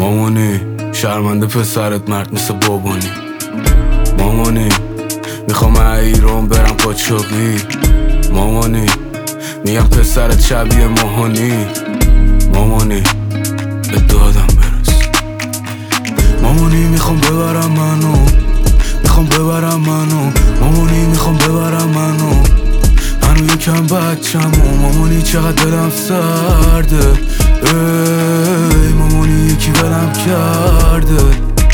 مامانی شرمنده پسرت مرد مثل بابانی. مامانی میخوام ایران برم قاچاقی. مامانی میگم پسرت شبیه ماهانی. مامانی به دادم برس. مامانی میخوام ببرم منو، میخوام ببرم منو. مامانی میخوام ببرم منو، منو یکم بچمو. مامانی چقدر دلم سرده، ای مامانی یکی ولم کرده.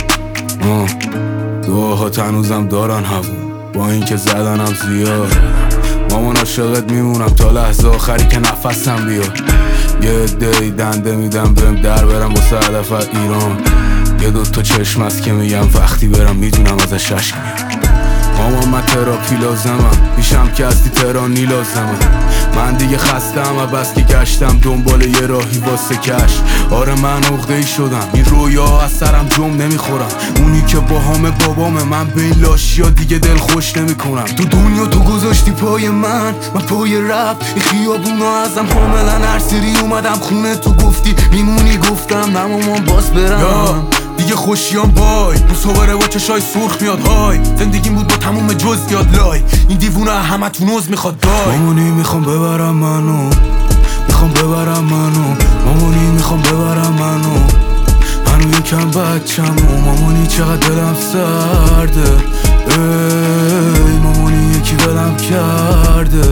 دعاهات هنوزم دارن هوون، با اینکه زدنم زیاد. مامان عاشقت میمونم تا لحظه آخری که نفسم بیاد. یه عده‌ای دنده میدم برم در برم واسه هدف ایران. یه دوتا چشم هست که میگم وقتی برم میدونم ازش اشک میاد. مامان من تراپی لازمم، پیشم که هستی ترانی لازمم. من دیگه خستم و بس که گشتم دنبال یه راهی واسه کش. آره من عقده‌ای شدم، این رویا از سرم جم نمیخورم. اونی که با همه بابامه، من به این لاشیا دیگه دل خوش نمیکنم. تو دنیا تو گذاشتی پای من پای رب. این خیابونا ازم کاملا هر سری اومدم خونه تو گفتی میمونی، گفتم نه مامان باز برم. دیگه خوشیام بای مصوره با چشای سرخ میاد های. زندگیم بود با تموم جزئیات لای. این دیوونه همه تو نوز میخواد دای. مامانی میخوام ببرم منو، میخوام ببرم منو. مامانی میخوام ببرم منو، منو یکم بچمو. مامانی چقدر دلم سرده، ای مامانی یکی ولم کرده.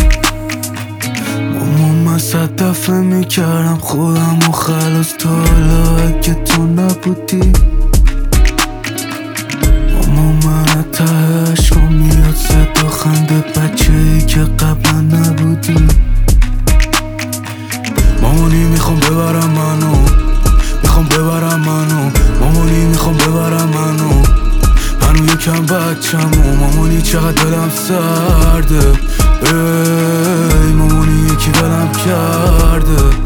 من 100 دفعه میکردم خودم و خلاص تا حالا اگه تو نبودی. ماما من ته عشقم میاد صدا خنده بچه ای که قبلا نبودی. مامانی میخوام ببرم منو، میخوام ببرم منو. مامانی میخوام ببرم منو، منو یکم بچمو. مامانی چقدر دلم سرده، ای مامانی یکی ولم کرده.